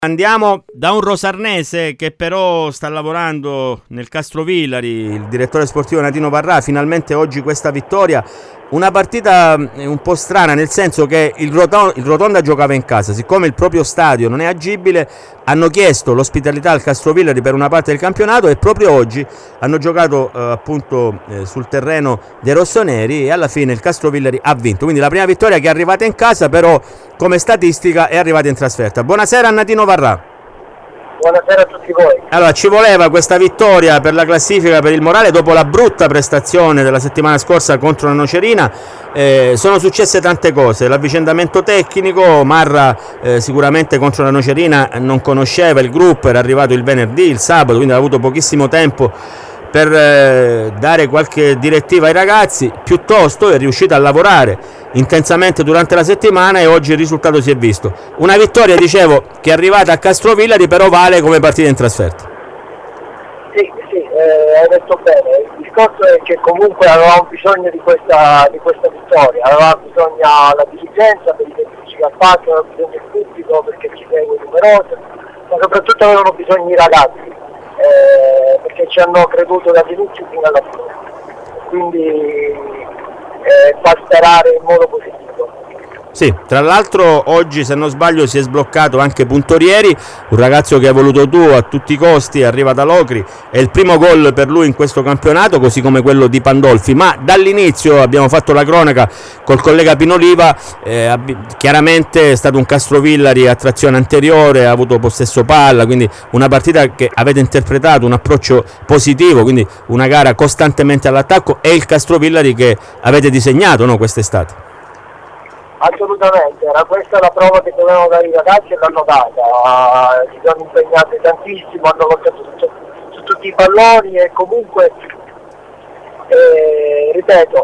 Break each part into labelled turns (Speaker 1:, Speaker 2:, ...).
Speaker 1: Andiamo da un rosarnese che però sta lavorando nel Castrovillari, il direttore sportivo Natino Varrà. Finalmente oggi questa vittoria, una partita un po' strana, nel senso che il Rotonda giocava in casa, siccome il proprio stadio non è agibile hanno chiesto l'ospitalità al Castrovillari per una parte del campionato e proprio oggi hanno giocato sul terreno dei rossoneri e alla fine il Castrovillari ha vinto, quindi la prima vittoria che è arrivata in casa, però come statistica è arrivata in trasferta. Buonasera a Natino Varrà.
Speaker 2: Buonasera a tutti voi.
Speaker 1: Allora, ci voleva questa vittoria per la classifica, per il morale, dopo la brutta prestazione della settimana scorsa contro la Nocerina. Sono successe tante cose, l'avvicendamento tecnico, Marra sicuramente contro la Nocerina non conosceva il gruppo, era arrivato il venerdì, il sabato, quindi ha avuto pochissimo tempo per dare qualche direttiva ai ragazzi, piuttosto è riuscito a lavorare intensamente durante la settimana e oggi il risultato si è visto. Una vittoria, dicevo, che è arrivata a Castrovillari, però vale come partita in trasferta.
Speaker 2: Sì, hai detto bene. Il discorso è che comunque avevamo bisogno di questa vittoria, avevamo bisogno la dirigenza per i tecnici che appassionano, avevamo bisogno del pubblico perché ci segue numeroso, ma soprattutto avevano bisogno i ragazzi, perché ci hanno creduto dall'inizio fino alla fine. Quindi fa sperare in modo positivo.
Speaker 1: Sì, tra l'altro oggi, se non sbaglio, si è sbloccato anche Puntorieri, un ragazzo che hai voluto tu a tutti i costi, arriva da Locri, è il primo gol per lui in questo campionato, così come quello di Pandolfi, ma dall'inizio abbiamo fatto la cronaca col collega Pinoliva, chiaramente è stato un Castrovillari a trazione anteriore, ha avuto possesso palla, quindi una partita che avete interpretato, un approccio positivo, quindi una gara costantemente all'attacco, è il Castrovillari che avete disegnato, no, quest'estate?
Speaker 2: Assolutamente, era questa la prova che dovevano dare i ragazzi e l'hanno data, si sono impegnati tantissimo, hanno lottato su tutti i palloni e comunque, ripeto,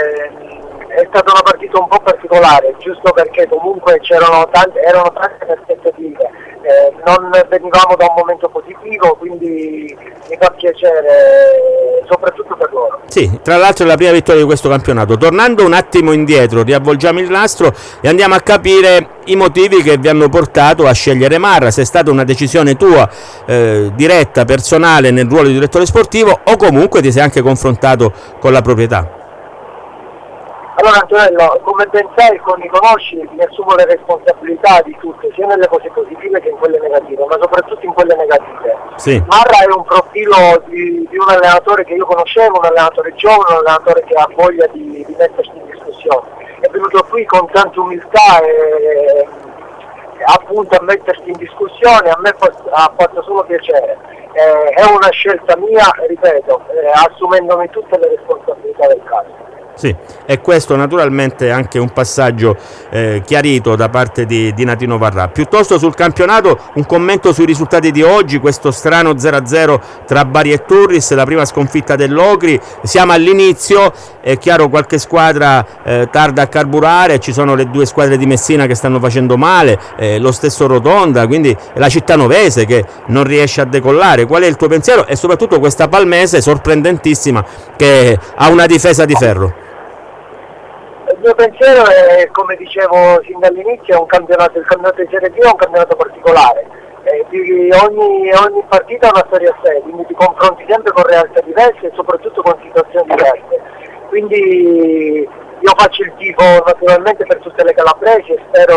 Speaker 2: è stata una partita un po' particolare, giusto perché comunque erano tante aspettative, non venivamo da un momento positivo, quindi mi fa piacere soprattutto per loro.
Speaker 1: Sì, tra l'altro è la prima vittoria di questo campionato. Tornando un attimo indietro, riavvolgiamo il nastro e andiamo a capire i motivi che vi hanno portato a scegliere Marra, se è stata una decisione tua diretta, personale nel ruolo di direttore sportivo o comunque ti sei anche confrontato con la proprietà.
Speaker 2: Allora Antonello, come ben sai, mi conosci, mi assumo le responsabilità di tutto, sia nelle cose positive che in quelle negative, ma soprattutto in quelle negative.
Speaker 1: Sì.
Speaker 2: Marra è un profilo di un allenatore che io conoscevo, un allenatore giovane, un allenatore che ha voglia di mettersi in discussione. È venuto qui con tanta umiltà e appunto a mettersi in discussione, a me ha fatto solo piacere. È una scelta mia, ripeto, assumendomi tutte le responsabilità del caso.
Speaker 1: Sì, e questo naturalmente è anche un passaggio chiarito da parte di Natino Varrà. Piuttosto sul campionato, un commento sui risultati di oggi, questo strano 0-0 tra Bari e Turris, la prima sconfitta dell'Ocri, siamo all'inizio, è chiaro qualche squadra tarda a carburare, ci sono le due squadre di Messina che stanno facendo male, lo stesso Rotonda, quindi la Cittanovese che non riesce a decollare. Qual è il tuo pensiero? E soprattutto questa Palmese sorprendentissima che ha una difesa di ferro.
Speaker 2: Il mio pensiero è, come dicevo sin dall'inizio, il campionato di Serie B è un campionato particolare, ogni partita ha una storia a sé, quindi ti confronti sempre con realtà diverse e soprattutto con situazioni diverse, quindi io faccio il tifo naturalmente per tutte le calabresi e spero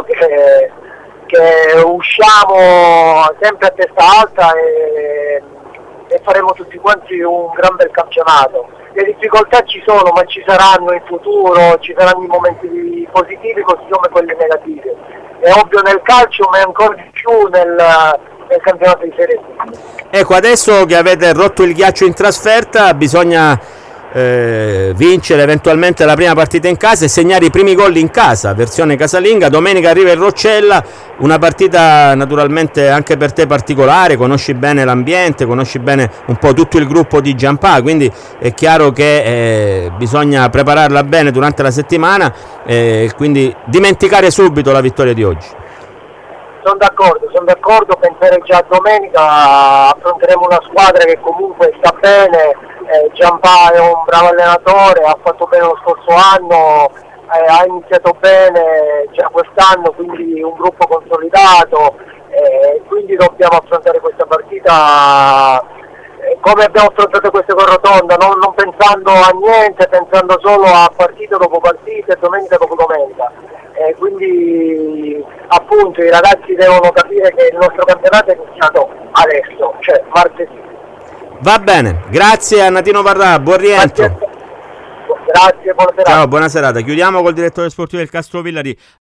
Speaker 2: che usciamo sempre a testa alta e faremo tutti quanti un gran bel campionato. Le difficoltà ci sono, ma ci saranno in futuro, ci saranno i momenti positivi così come quelli negativi. È ovvio nel calcio, ma è ancora di più nel campionato di Serie B.
Speaker 1: Ecco, adesso che avete rotto il ghiaccio in trasferta, bisogna vincere eventualmente la prima partita in casa e segnare i primi gol in casa, versione casalinga. Domenica arriva il Roccella, una partita naturalmente anche per te particolare, conosci bene l'ambiente, conosci bene un po' tutto il gruppo di Giampà, quindi è chiaro che bisogna prepararla bene durante la settimana, quindi dimenticare subito la vittoria di oggi.
Speaker 2: Sono d'accordo, pensare già a domenica, affronteremo una squadra che comunque sta bene. Giampà è un bravo allenatore, ha fatto bene lo scorso anno, ha iniziato bene già quest'anno, quindi un gruppo consolidato, quindi dobbiamo affrontare questa partita come abbiamo affrontato queste con Rotonda, non pensando a niente, pensando solo a partita dopo partita e domenica dopo domenica. Quindi appunto i ragazzi devono capire che il nostro campionato è iniziato adesso, cioè martedì.
Speaker 1: Va bene, grazie a Natino Varrà, buon rientro.
Speaker 2: Grazie, buona serata.
Speaker 1: Ciao, buona serata. Chiudiamo col direttore sportivo del Castrovillari.